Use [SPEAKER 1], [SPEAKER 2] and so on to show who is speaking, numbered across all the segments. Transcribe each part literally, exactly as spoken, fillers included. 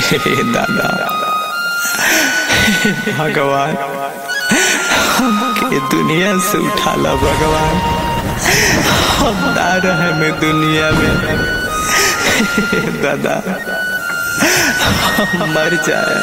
[SPEAKER 1] हे दादा भगवान हमके दुनिया से उठाला भगवान, हम ना रहे में दुनिया में दादा हम मर जाए।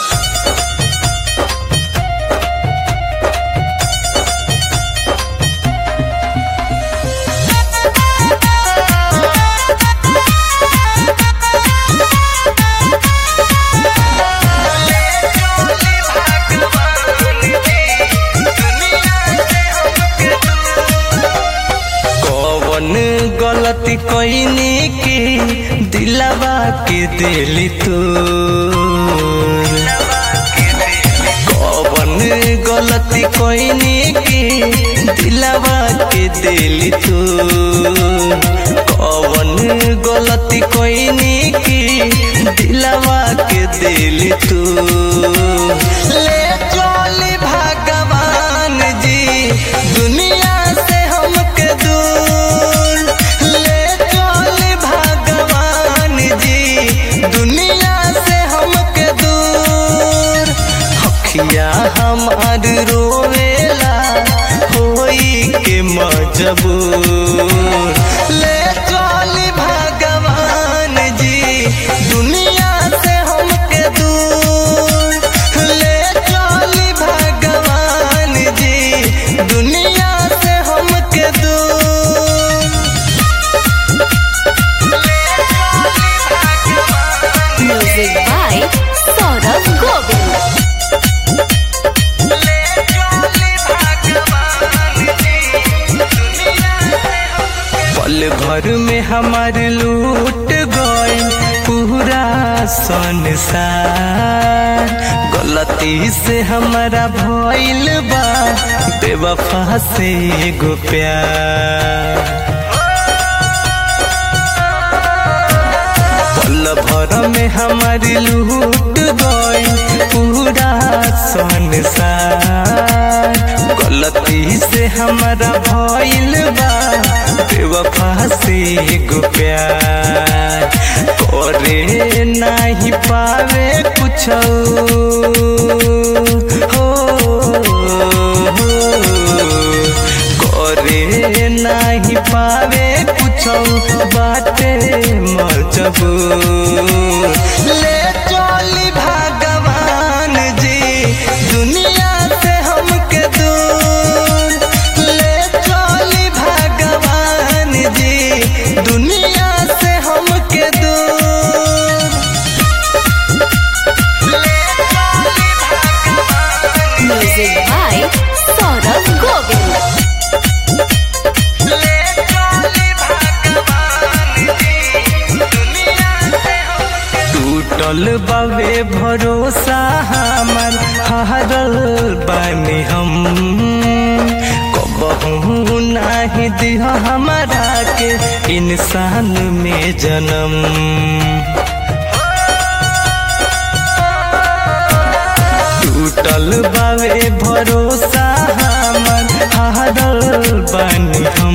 [SPEAKER 1] गलती कोइनी की दिलवा के दिली तू, कौन गलती कोइनी की दिलवा के दिली तू, कौन गलती कोइनी की दिलवा के दिली तू। ले चली भगवान जी दुनिया से हमके दूर, ले चली भगवान जी दुनिया से हमके दूर। हखिया हमार रोवेला होई के मजबूर, ले चली भगवान जी दुनिया से हमके दूर, ले चली भगवान जी दुनिया से हमके दूर।
[SPEAKER 2] Music by Saurabh Govind.
[SPEAKER 1] पल भर में हमार लूट गए पूरा संसार, गलती से हमारा भइल बा बेवफा से एगो प्यार। पल भर में हमार लूट गए पूरा संसार, गलती से हमारा भइल बा बेवफा से एगो प्यार। करे नहीं पावे कुछ हो, करे नहीं पावे कुछ बाटे मजबूर। ले चली भगवान जी दुनिया से हमके दूर, ले चली भगवान जी दुनिया से हमके दूर।
[SPEAKER 2] Music by Saurabh Govind.
[SPEAKER 1] टूटल बावे भरोसा हमार हारल बानी हम, कबहू नहीं दिह हमारा के इंसान में जन्म। टूटल बावे भरोसा हमार हारल बानी हम,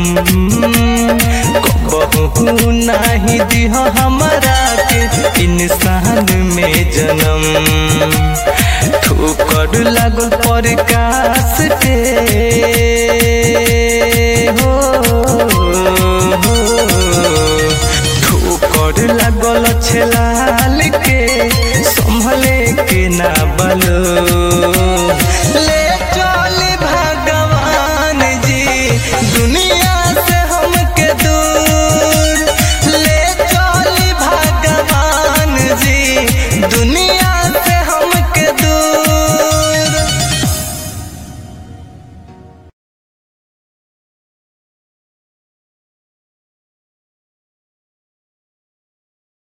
[SPEAKER 1] कबहू नहीं दिह हमारा के इंसान में जन्म। ठोकर लागल प्रकाश के हो, ठोकर लागल छलाल के संभले के ना बलो।